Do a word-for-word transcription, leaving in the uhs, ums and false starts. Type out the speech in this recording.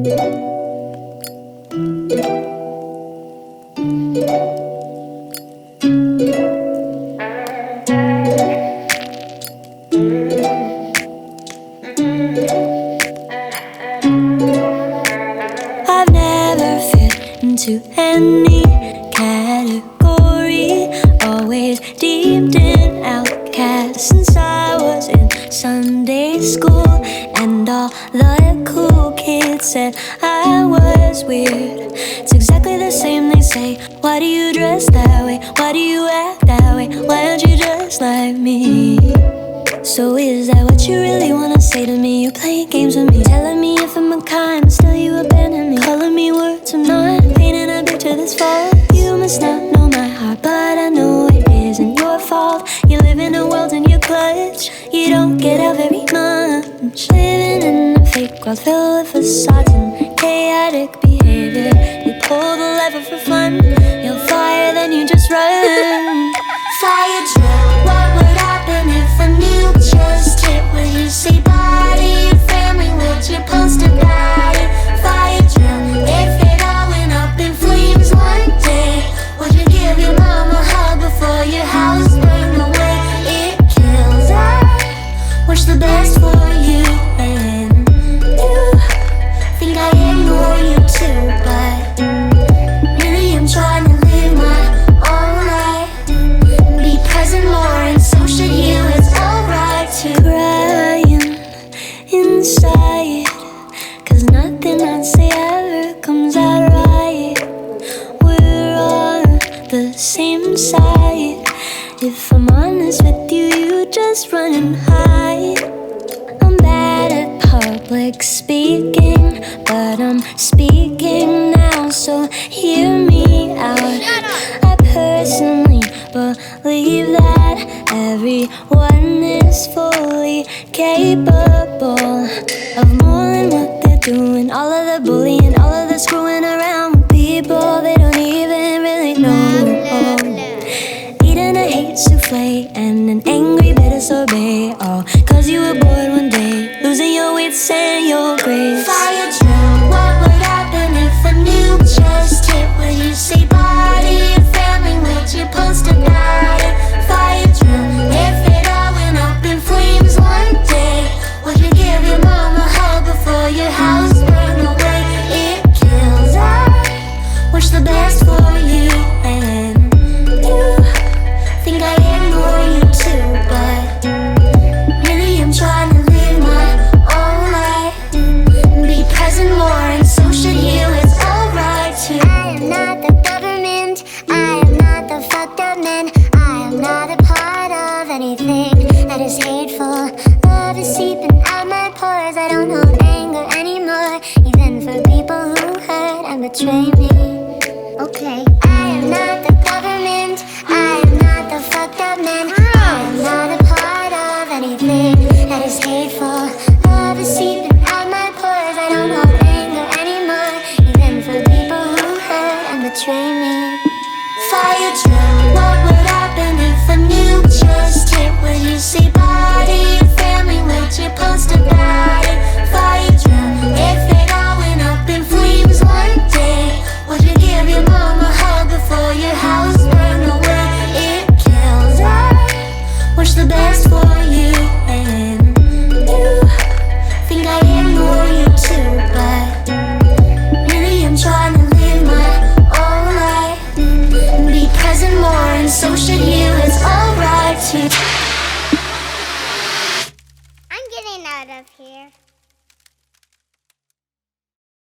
I've never fit into any category, always deemed an outcast since I was in Sunday school. And all the cool kids said I was weird. It's exactly the same, they say. Why do you dress that way? Why do you act that way? Why aren't you just like me? So is that what you really wanna say to me? You playing games with me, telling me if I'm a kind, but still you abandon me. Calling me words I'm not, painting a picture that's false. You must not know my heart, but I know it isn't your fault. You live in a world in your clutch, you don't get out very much. Living in a fake world filled with facades and chaotic behavior. You pull the lever for fun, you'll fire, then you just run. Fire drill, what would happen if a nuke just hit? Would you say bye to your family? Would you post about it? Fire drill, if it all went up in flames one day, would you give your mom a hug before your house burned away? It kills, I wish the best for you, and you think I ignore you too, but really I'm trying to live my own life, be present more, and so should you. It's alright to crying inside, cause nothing I say ever comes out right. We're on the same side. If I'm honest with you, you just run and hide. I'm bad at public speaking, but I'm speaking now, so hear me out. I personally believe that everyone is fully capable of more than what they're doing. All of the bullying, all of the screwing around with people they don't even really know. Eating a hate souffle and an angry bitter sorbet, all cause you were bored one day, losing your wits and your grace. Fire drill, what would happen if a nuke just hit? Would you say bye to your family? Would you post about it? Fire drill, if it all went up in flames one day, would you give your mom a hug before your house burned away? It kills, I wish the best for you, and you think I ignore you too, but really I'm trying to live my own life, be present more, and so should you. It's alright too. I am not the government, I am not the fucked up man, I am not a part of anything that is hateful. Love is seeping out my pores, I don't hold anger anymore, even for people who hurt and betray me. Okay, I am not the government, I am not the fucked up man, I am not a part of anything that is hateful. Love is seeping out my pores, I don't hold anger anymore, even for people who hurt and betray me. Fire drill, what would happen if a nuke just hit? Would you say bye to your family? Would you post about it? Fire drill, if it all went up in flames one day, would you give your mom a hug before your house burned away? It kills, I wish the best for you, and you think I ignore you too, but really I'm trying to live my own life, be present more, and so should you. It's alright to I'm getting out of here.